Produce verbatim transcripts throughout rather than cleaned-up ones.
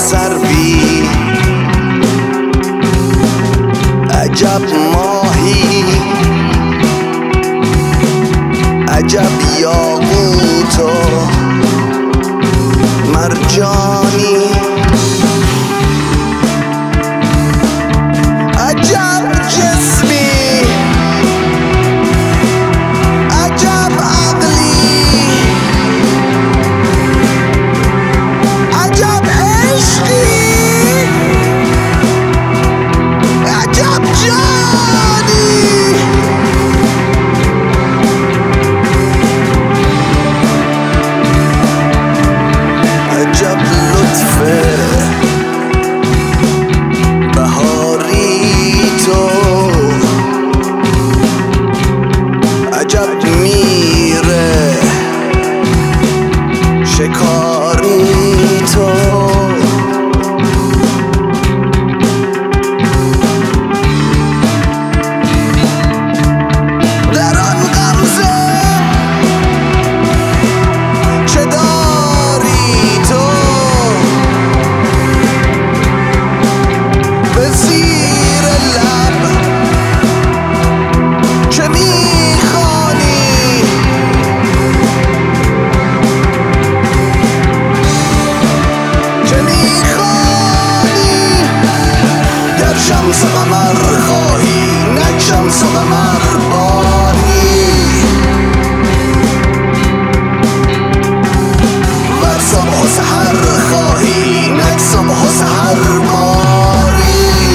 سروی، عجب ماهی، عجب یاقوت و مرجانی، عجب جسمی، عجب عقلی، عجب عشقی، عجب جانی. عجب لطفه بهاری تو، عجب میره شکاری تو، در آن غمزه چه داری تو، به زیر لب چه میخوانی، چه میخوانی. گر شمس و قمر خواهی نک شمس و قمر باری، ور صبح و سحر خواهی نک صبح و سحر باری.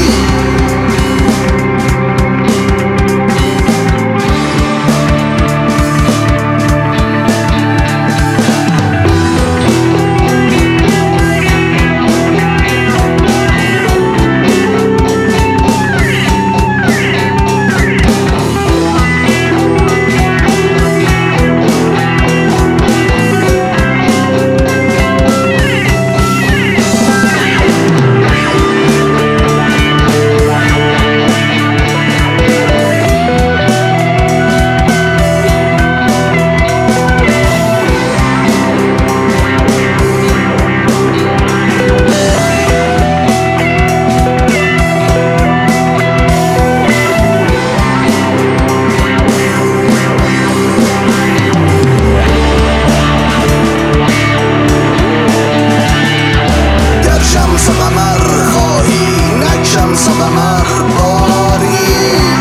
شمس و قمر خواهی نک شمس و قمر باری،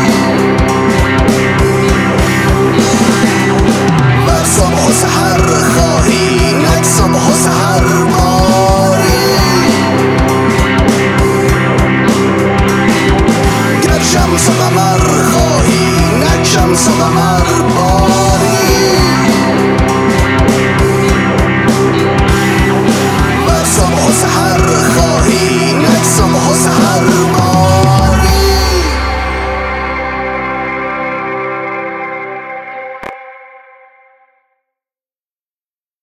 ور صبح و سحر خواهی نک صبح و سحر باری. گر شمس و قمر خواهی نک شمس و قمر باری.